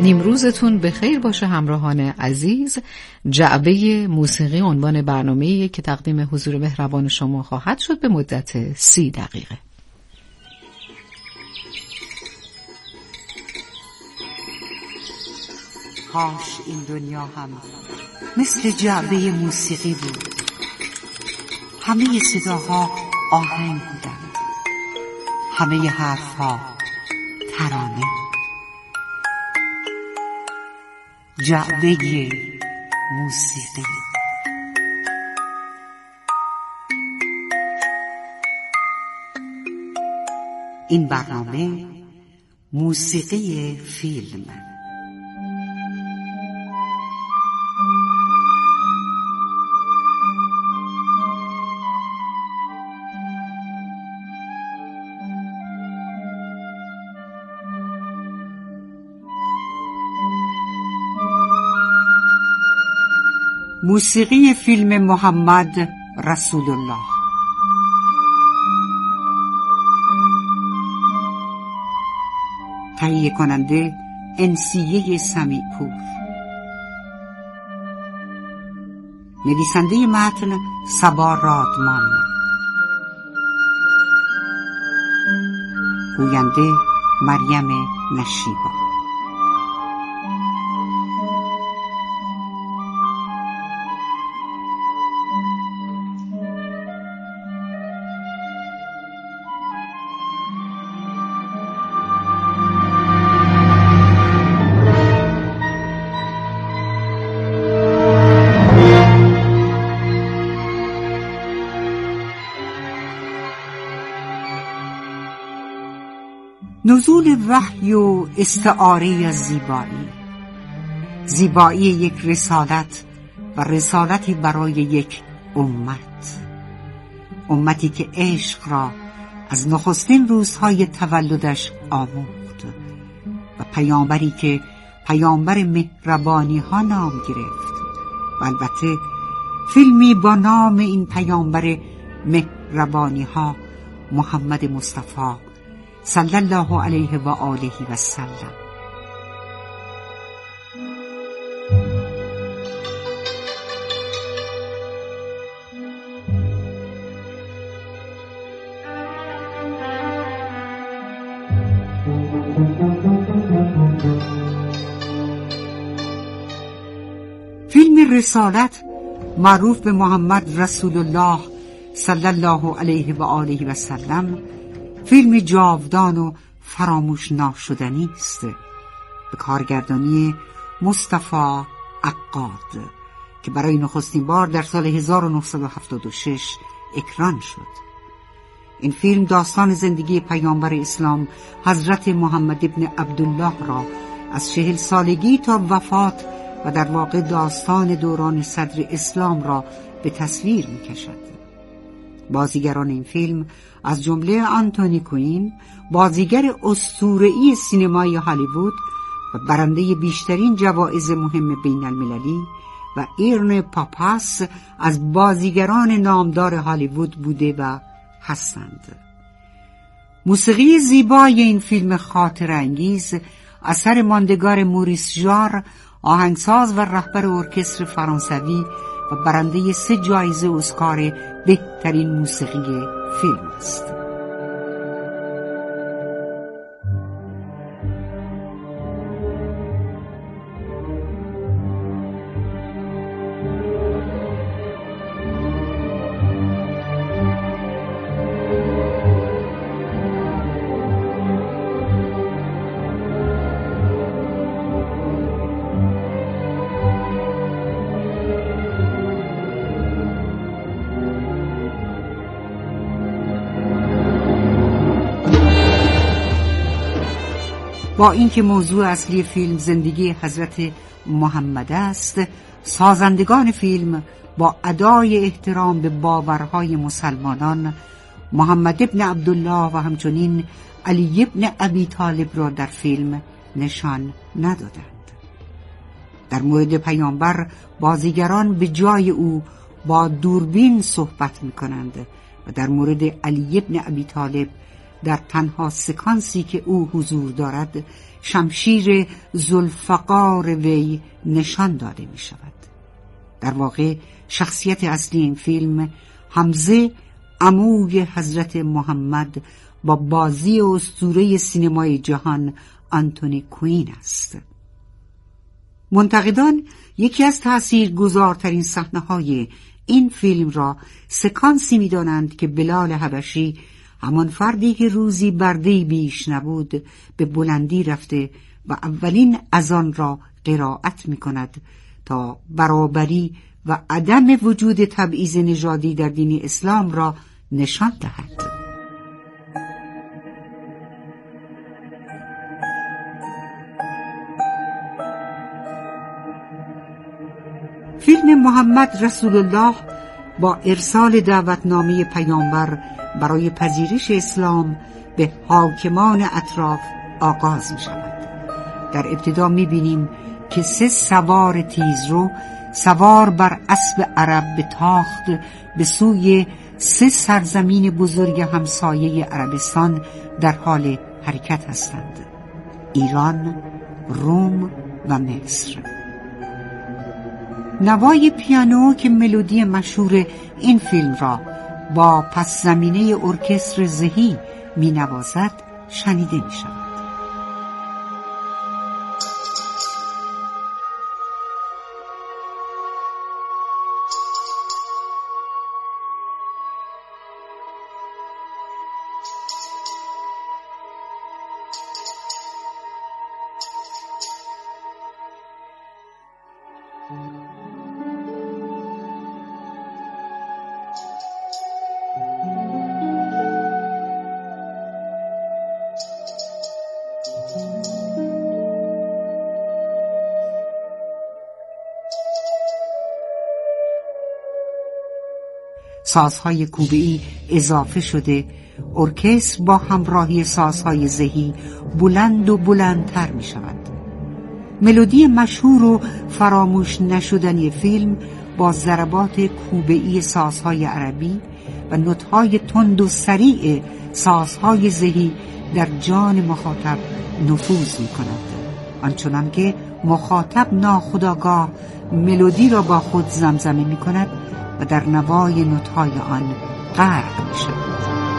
نیمروزتون به خیر باشه همراهان عزیز. جعبه موسیقی عنوان برنامه‌ای که تقدیم حضور مهربان شما خواهد شد به مدت 30 دقیقه. کاش این دنیا هم مثل جعبه موسیقی بود. همه صداها آهنگ بودند، همه حرفها ترانه. جعبه موسیقی. این برنامه موسیقی فیلم. موسیقی فیلم محمد رسول الله. تهیه کننده انسیه سمیع‌پور. نویسنده متن صبا رادمان. گوینده مریم نشیبا. نزول وحی و استعاره از زیبایی. زیبایی یک رسالت و رسالتی برای یک امتی که عشق را از نخستین روزهای تولدش آموخت و پیامبری که پیامبر مهربانی ها نام گرفت و البته فیلمی با نام این پیامبر مهربانی ها، محمد مصطفی صلی الله علیه و آله و سلم. فیلم رسالت معروف به محمد رسول الله صلی الله علیه و آله و سلم فیلم جاودان و فراموش ناشدنی است به کارگردانی مصطفی عقاد که برای نخستین بار در سال 1976 اکران شد. این فیلم داستان زندگی پیامبر اسلام حضرت محمد ابن عبدالله را از 40 سالگی تا وفات و در واقع داستان دوران صدر اسلام را به تصویر می کشد. بازیگران این فیلم از جمله آنتونی کوین، بازیگر اسطوره‌ای سینمای هالیوود و برنده بیشترین جوایز مهم بین المللی، و ایرن پاپاس از بازیگران نامدار هالیوود بوده و هستند. موسیقی زیبای این فیلم خاطره انگیز اثر ماندگار موریس ژار، آهنگساز و رهبر ارکستر فرانسوی و برنده 3 جایزه اسکار بهترین موسیقی فیلم است. با اینکه موضوع اصلی فیلم زندگی حضرت محمد است، سازندگان فیلم با ادای احترام به باورهای مسلمانان محمد ابن عبدالله و همچنین علی ابن ابی طالب را در فیلم نشان ندادند. در مورد پیامبر بازیگران به جای او با دوربین صحبت می کنند و در مورد علی ابن ابی طالب در تنها سکانسی که او حضور دارد شمشیر ذوالفقار وی نشان داده می شود. در واقع شخصیت اصلی این فیلم حمزه عموی حضرت محمد با بازی اسطوره سینمای جهان آنتونی کوین است. منتقدان یکی از تأثیرگذارترین صحنه‌های این فیلم را سکانسی می‌دانند که بلال حبشی، همان فردی که روزی برده‌ای بیش نبود، به بلندی رفته و اولین اذان را قرائت می‌کند تا برابری و عدم وجود تبعیض نژادی در دین اسلام را نشان دهد. فیلم محمد رسول الله با ارسال دعوتنامه پیامبر برای پذیرش اسلام به حاکمان اطراف آغاز می شود. در ابتدا می بینیم که 3 سوار تیزرو سوار بر اسب عرب به تاخت به سوی 3 سرزمین بزرگ همسایه عربستان در حال حرکت هستند: ایران، روم و مصر. نوای پیانو که ملودی مشهور این فیلم را با پس زمینه ارکستر زهی می نوازد شنیده می شود. سازهای کوبه‌ای اضافه شده، ارکستر با همراهی سازهای زهی بلند و بلندتر می شود. ملودی مشهور و فراموش نشدنی فیلم با ضربات کوبه‌ای سازهای عربی و نوت‌های تند و سریع سازهای زهی در جان مخاطب نفوذ می کند، آنچنان که مخاطب ناخودآگاه ملودی را با خود زمزمه می کند و در نوای نوت‌های آن غرق می شود.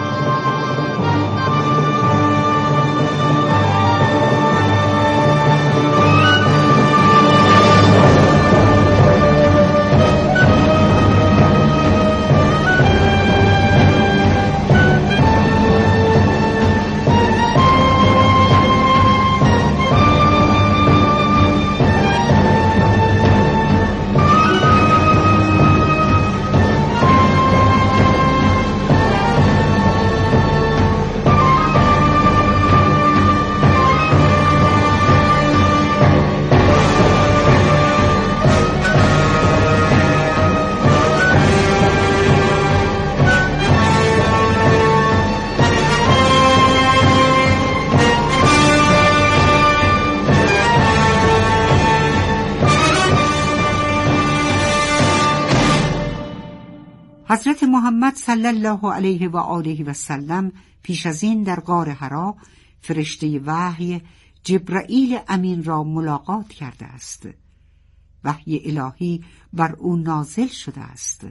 حضرت محمد صلی الله علیه و آله و سلم پیش از این در غار حرا فرشته وحی جبرائیل امین را ملاقات کرده است. وحی الهی بر او نازل شده است: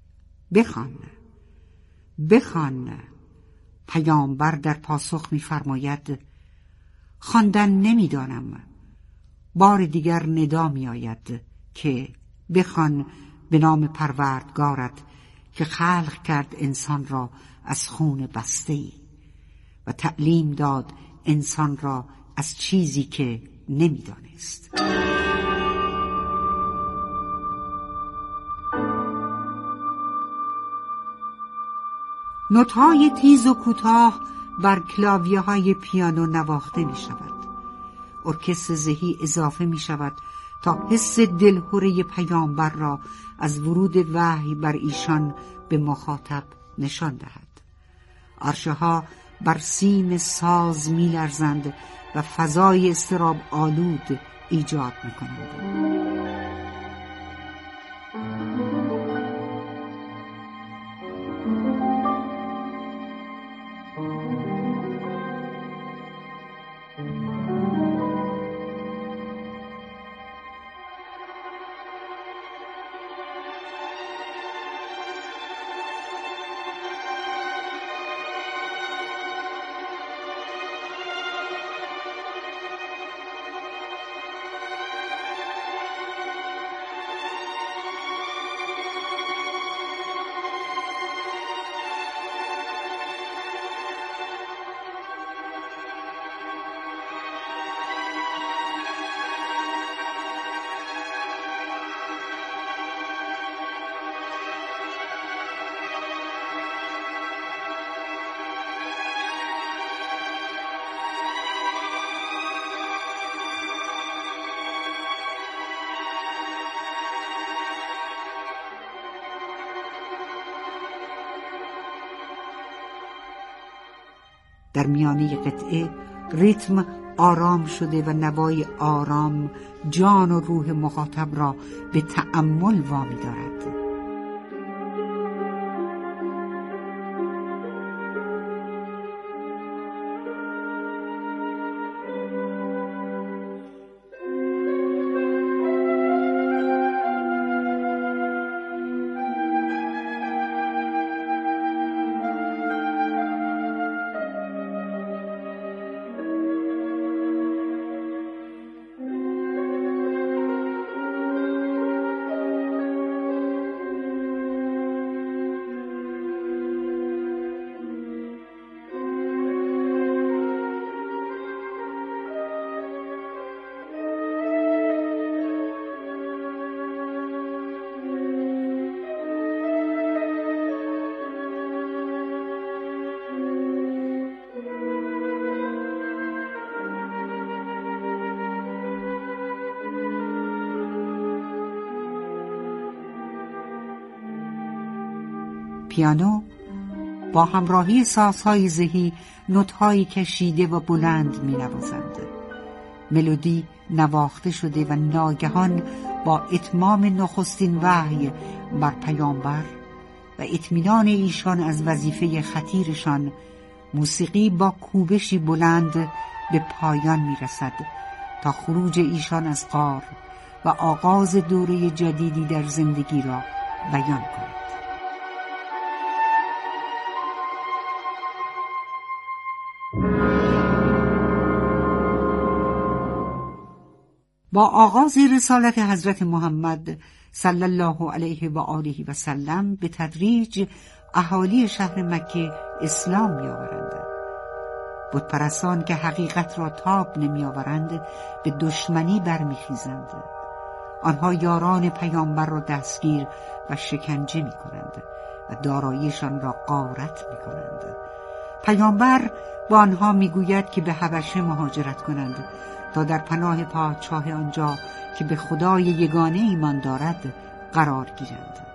بخوان. پیامبر در پاسخ می‌فرماید: خواندن نمی‌دانم. بار دیگر ندا می‌آید که بخوان به نام پروردگارت که خلق کرد انسان را از خون بسته‌ای و تعلیم داد انسان را از چیزی که نمی‌دانست. نوت‌های تیز و کوتاه بر کلاویه‌های پیانو نواخته می‌شود. ارکستر زهی اضافه می‌شود تا حس دلهره پیامبر را از ورود وحی بر ایشان به مخاطب نشان دهد. عرشه‌ها بر سیم ساز می‌لرزند و فضای اضطراب آلود ایجاد می‌کنند. در میانه قطعه ریتم آرام شده و نوای آرام جان و روح مخاطب را به تأمل وامی دارد. پیانو با همراهی سازهای زهی نوت‌هایی کشیده و بلند می‌نوازند. ملودی نواخته شده و ناگهان با اتمام نخستین وحی بر پیامبر و اطمینان ایشان از وظیفه خطیرشان، موسیقی با کوبشی بلند به پایان می‌رسد تا خروج ایشان از غار و آغاز دوره جدیدی در زندگی را بیان کند. با آغاز رسالت حضرت محمد صلی الله علیه و آله و سلم به تدریج اهالی شهر مکه اسلام می‌آورند. بتپرستان که حقیقت را تاب نمی‌آورند به دشمنی برمیخیزند. آنها یاران پیامبر را دستگیر و شکنجه می‌کنند و داراییشان را غارت می‌کنند. پیامبر با آنها می‌گوید که به حبشه مهاجرت کنند تا در پناه پادشاه آنجا که به خدای یگانه ایمان دارد قرار گیرند.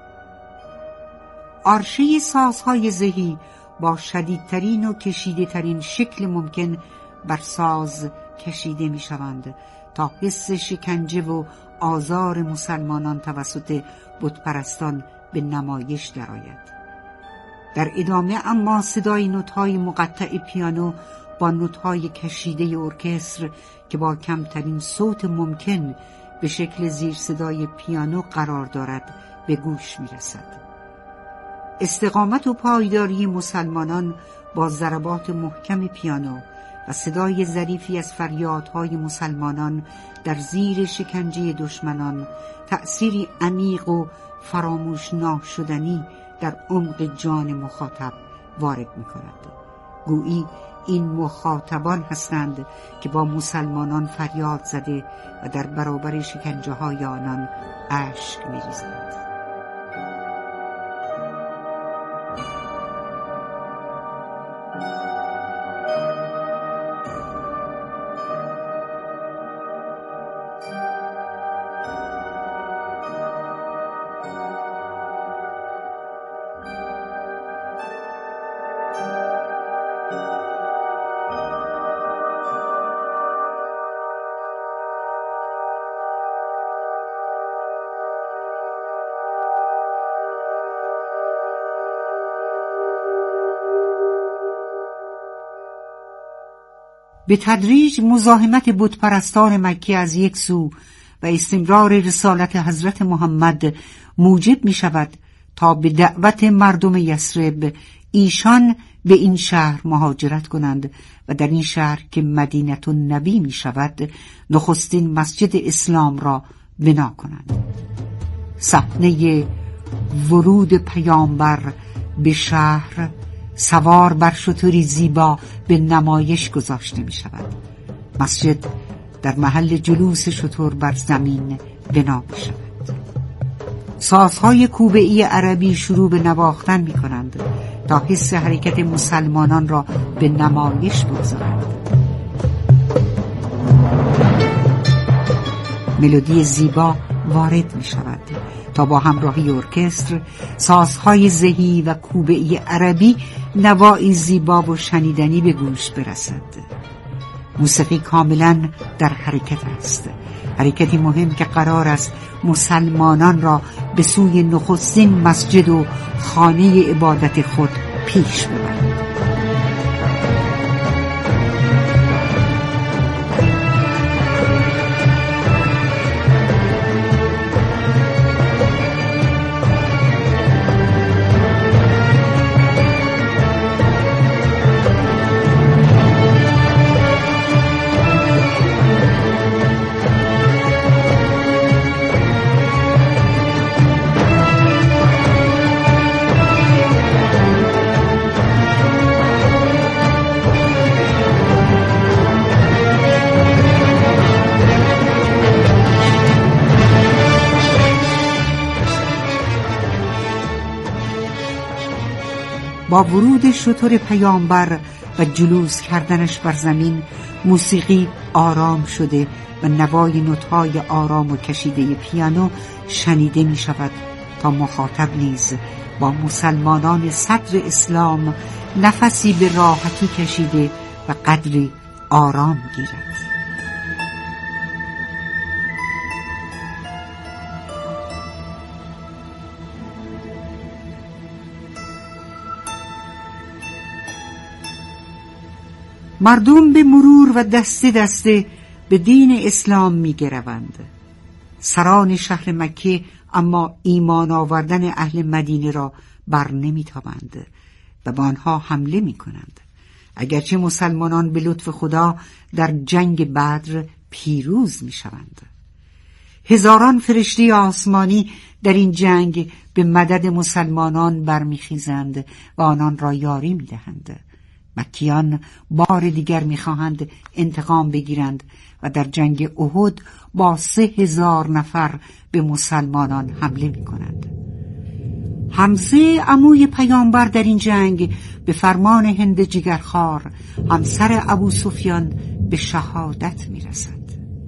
عرشه سازهای زهی با شدیدترین و کشیده ترین شکل ممکن بر ساز کشیده می شوند تا حس شکنجه و آزار مسلمانان توسط بتپرستان به نمایش درآید. در ادامه اما صدای نوت‌های مقطع پیانو با نوت‌های کشیده ارکستر که با کمترین صوت ممکن به شکل زیر صدای پیانو قرار دارد به گوش می‌رسد. استقامت و پایداری مسلمانان با ضربات محکم پیانو و صدای ظریفی از فریادهای مسلمانان در زیر شکنجه دشمنان تأثیری عمیق و فراموش ناشدنی در عمق جان مخاطب وارد می‌کند. گویی این مخاطبان هستند که با مسلمانان فریاد زده و در برابر شکنجه های آنان اشک می‌ریزند. به تدریج مزاحمت بتپرستان مکه از یک سو و استمرار رسالت حضرت محمد موجب می شود تا به دعوت مردم یثرب ایشان به این شهر مهاجرت کنند و در این شهر که مدینه النبی می شود نخستین مسجد اسلام را بنا کنند. صحنه ورود پیامبر به شهر سوار بر شتری زیبا به نمایش گذاشته می شود. مسجد در محل جلوس شتر بر زمین بنا می شود. سازهای کوبه‌ای عربی شروع به نواختن می کنند تا حس حرکت مسلمانان را به نمایش بگذارند. ملودی زیبا وارد می شود تا با همراهی ارکستر، سازهای زهی و کوبه‌ای عربی نوایی زیبا و شنیدنی به گوش برسد. موسیقی کاملا در حرکت است، حرکتی مهم که قرار است مسلمانان را به سوی نخستین مسجد و خانه عبادت خود پیش ببرد. با ورود شتر پیامبر و جلوس کردنش بر زمین، موسیقی آرام شده و نوای نوت‌های آرام و کشیده پیانو شنیده می شود تا مخاطب نیز با مسلمانان صدر اسلام نفسی به راحتی کشیده و قدری آرام گیرد. مردم به مرور و دسته دسته به دین اسلام می گروند. سران شهر مکه اما ایمان آوردن اهل مدینه را بر نمی تابند و به آنها حمله می کنند. اگرچه مسلمانان به لطف خدا در جنگ بدر پیروز می شوند. هزاران فرشته آسمانی در این جنگ به مدد مسلمانان برمیخیزند و آنان را یاری می دهند. مکیان بار دیگر می‌خواهند انتقام بگیرند و در جنگ احد با 3000 نفر به مسلمانان حمله می‌کنند. حمزه عموی پیامبر در این جنگ به فرمان هند جگرخوار همسر ابو سفیان به شهادت می‌رسد.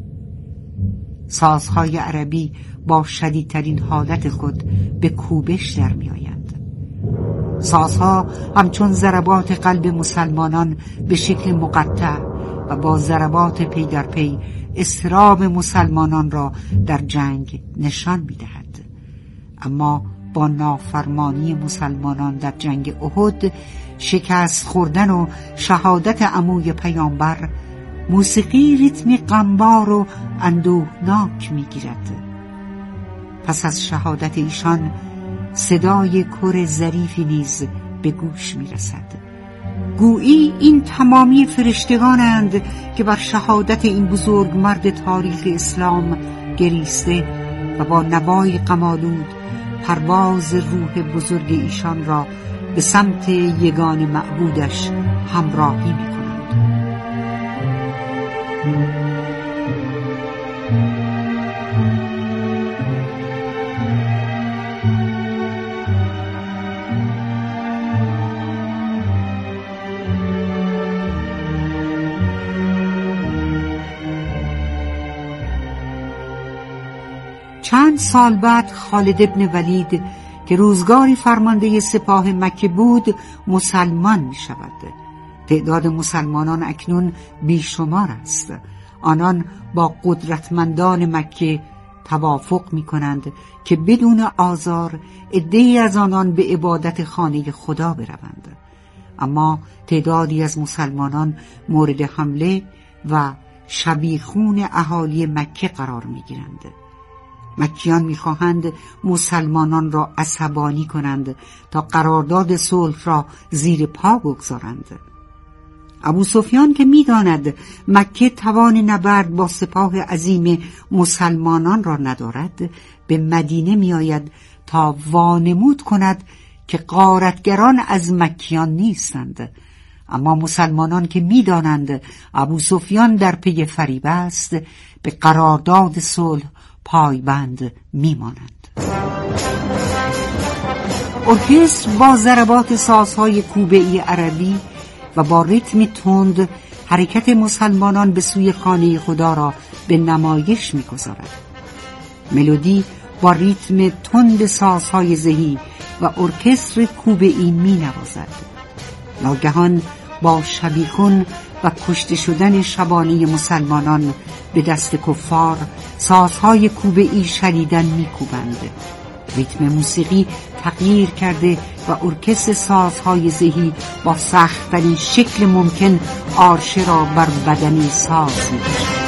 سازهای عربی با شدیدترین حالت خود به کوبش در می‌آیند. سازها همچون ضربات قلب مسلمانان به شکل مقطع و با ضربات پی در پی اضطراب مسلمانان را در جنگ نشان می‌دهد. اما با نافرمانی مسلمانان در جنگ احد، شکست خوردن و شهادت عموی پیامبر، موسیقی ریتمی غمبار و اندوهناک می‌گیرد. پس از شهادت ایشان صدای کر ظریفی نیز به گوش می رسد. گویی این تمامی فرشتگانند که بر شهادت این بزرگ مرد تاریخ اسلام گریسته و با نوای غم‌آلود پرواز روح بزرگ ایشان را به سمت یگان معبودش همراهی می کنند. چند سال بعد خالد ابن ولید که روزگاری فرمانده سپاه مکه بود مسلمان می شود. تعداد مسلمانان اکنون بیشمار است. آنان با قدرتمندان مکه توافق می کنند که بدون آزار عده‌ای از آنان به عبادت خانه خدا بروند. اما تعدادی از مسلمانان مورد حمله و شبیخون اهالی مکه قرار می گیرند. مکیان می‌خواهند مسلمانان را عصبانی کنند تا قرارداد صلح را زیر پا بگذارند. ابو سفیان که می‌داند مکه توان نبرد با سپاه عظیم مسلمانان را ندارد، به مدینه می‌آید تا وانمود کند که غارتگران از مکیان نیستند. اما مسلمانان که می‌دانند ابو سفیان در پی فریب است، به قرارداد صلح پایبند میمانند. ارکستر با ضربات سازهای کوبه‌ای عربی و با ریتمی تند حرکت مسلمانان به سوی خانه خدا را به نمایش می‌گذارد. ملودی با ریتم تند سازهای زهی و ارکستر کوبه‌ای می نوازد. ناگهان با شبیخون و کشته شدن شبانه مسلمانان به دست کفار سازهای کوبه‌ای شدیداً می‌کوبند. ریتم موسیقی تغییر کرده و ارکستر سازهای زهی با سخت‌ترین شکل ممکن آرشه را بر بدن ساز می‌کشد.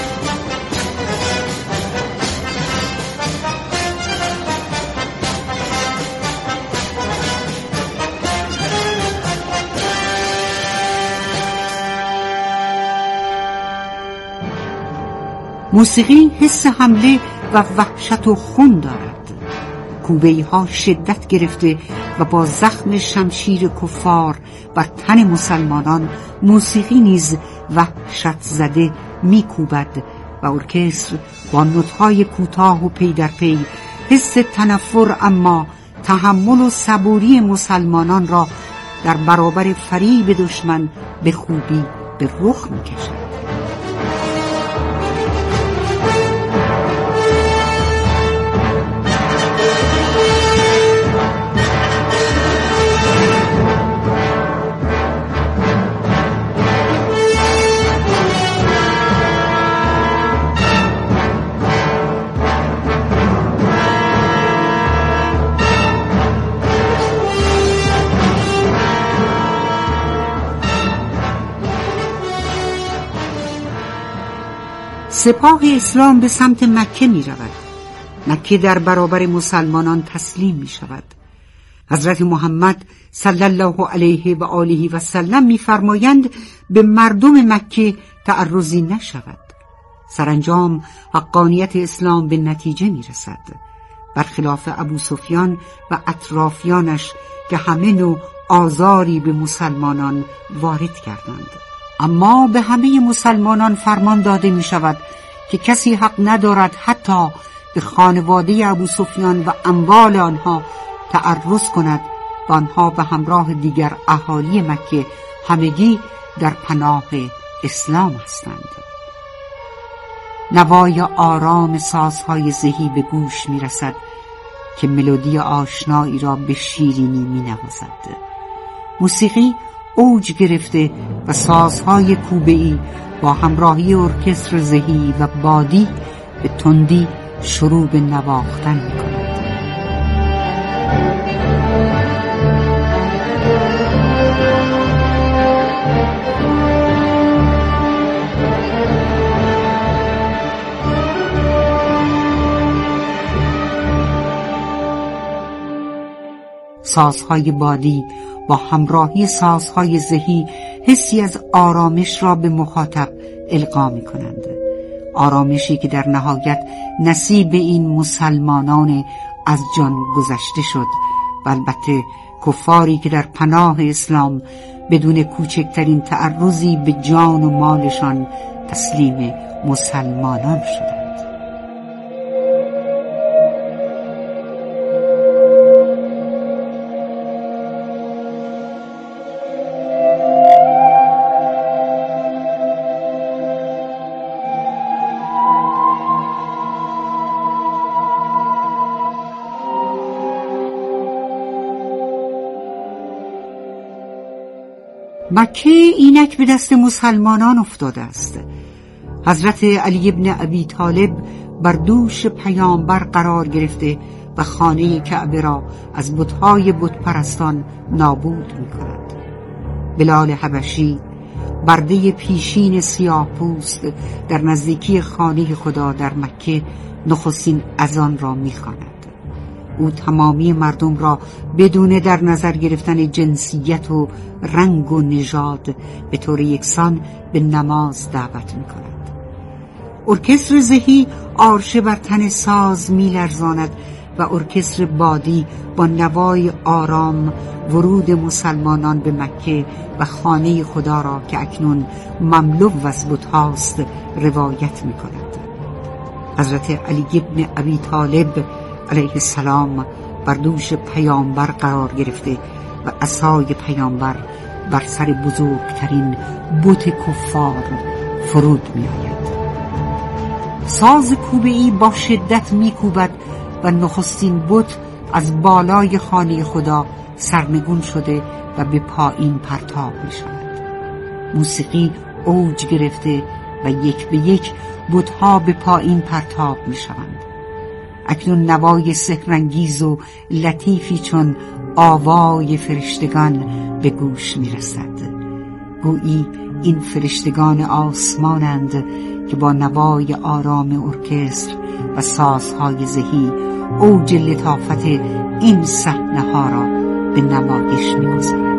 موسیقی حس حمله و وحشت و خون دارد. کوبه‌ای ها شدت گرفته و با زخم شمشیر کفار بر تن مسلمانان، موسیقی نیز وحشت زده می‌کوبد و ارکستر با نوت‌های کوتاه و پی در پی حس تنفر اما تحمل و صبوری مسلمانان را در برابر فریب دشمن به خوبی به رخ می‌کشد. سپاه اسلام به سمت مکه می رود. مکه در برابر مسلمانان تسلیم می شود. حضرت محمد صلی الله علیه و آله و سلم می فرمایند به مردم مکه تعرضی نشود. سرانجام حقانیت اسلام به نتیجه می رسد، برخلاف ابو سفیان و اطرافیانش که همه نوع آزاری به مسلمانان وارد کردند. اما به همه مسلمانان فرمان داده می شود که کسی حق ندارد حتی به خانواده ابو سفیان و اموال آنها تعرض کند و آنها به همراه دیگر اهالی مکه همگی در پناه اسلام هستند. نوای آرام سازهای زهی به گوش می رسد که ملودی آشنایی را به شیرینی می نوازد. موسیقی اوج گرفته و سازهای کوبه‌ای با همراهی ارکستر زهی و بادی به تندی شروع به نواختن می‌کند. سازهای بادی با همراهی سازهای زهی حسی از آرامش را به مخاطب القا می کنند. آرامشی که در نهایت نصیب این مسلمانان از جان گذشته شد و البته کفاری که در پناه اسلام بدون کوچکترین تعرضی به جان و مالشان تسلیم مسلمانان شدند. مکه اینک به دست مسلمانان افتاده است. حضرت علی ابن ابی طالب بر دوش پیامبر قرار گرفته و خانه کعبه را از بت‌های بت‌پرستان نابود می‌کند. بلال حبشی برده پیشین سیاه پوست در نزدیکی خانه خدا در مکه نخستین اذان را می‌خواند. او تمامی مردم را بدون در نظر گرفتن جنسیت و رنگ و نژاد به طور یکسان به نماز دعوت می کند. ارکستر زهی آرشه بر تن ساز می لرزاند و ارکستر بادی با نوای آرام ورود مسلمانان به مکه و خانه خدا را که اکنون مملو از بت‌هاست روایت می کند. حضرت علی ابن ابی طالب علیه السلام بر دوش پیامبر قرار گرفته و عصای پیامبر بر سر بزرگترین بت کفار فرود می آید. ساز کوبه‌ای با شدت می کوبد و نخستین بت از بالای خانه خدا سرنگون شده و به پایین پرتاب می شود. موسیقی اوج گرفته و یک به یک بت‌ها به پایین پرتاب می شوند. اکنون نوای سحرانگیز و لطیفی چون آوای فرشتگان به گوش می رسد. گویی این فرشتگان آسمانند که با نوای آرام ارکستر و سازهای زهی اوج لطافت این صحنه ها را به نمایش می گذارند.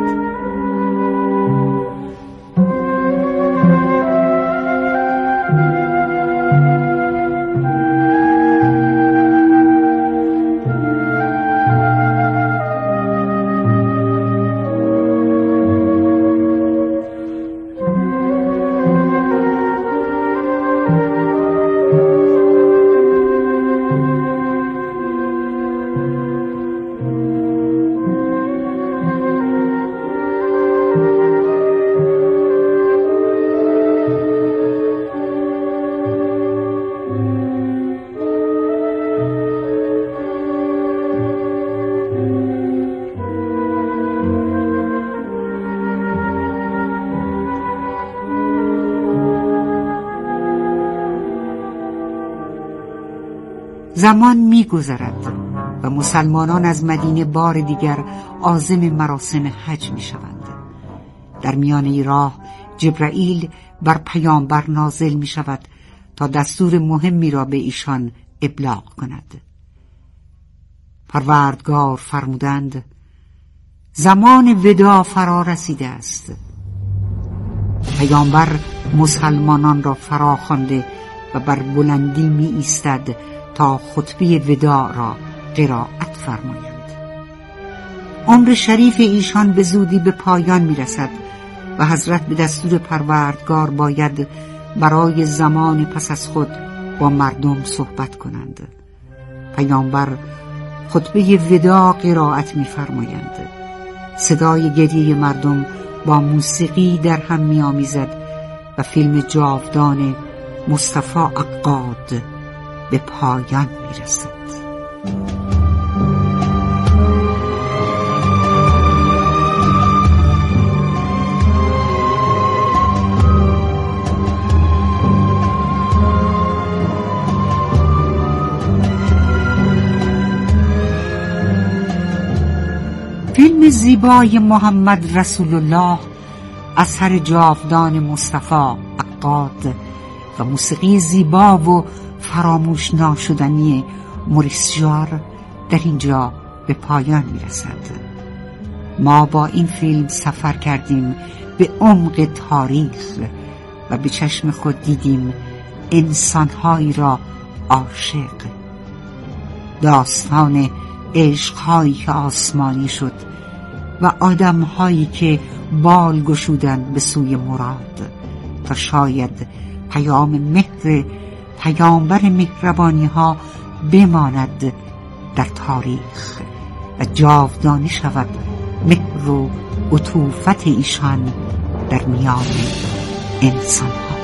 زمان می گذرد و مسلمانان از مدینه بار دیگر عازم مراسم حج می شوند. در میانه راه جبرائیل بر پیامبر نازل می شود تا دستور مهمی را به ایشان ابلاغ کند. پروردگار فرمودند زمان وداع فرا رسیده است. پیامبر مسلمانان را فرا خوانده و بر بلندی می ایستد تا خطبه وداع را قرائت فرمایند. عمر شریف ایشان به زودی به پایان می رسد و حضرت به دستور پروردگار باید برای زمان پس از خود با مردم صحبت کنند. پیامبر خطبه وداع قرائت می فرمایند. صدای گریه مردم با موسیقی در هم می آمیزد و فیلم جاودان مصطفی عقاد به پایان می رسد. فیلم زیبای محمد رسول الله اثر جاودان مصطفی عقاد و موسیقی زیبا و فراموش ناشدنی موریس ژار در اینجا به پایان می رسد. ما با این فیلم سفر کردیم به عمق تاریخ و به چشم خود دیدیم انسانهایی را عاشق، داستان عشقهایی که آسمانی شد و آدمهایی که بال گشودند به سوی مراد تا شاید پیام مهر پیامبر مهربانی ها بماند در تاریخ و جاودانی شود مهر و عطوفت ایشان در میان انسان ها.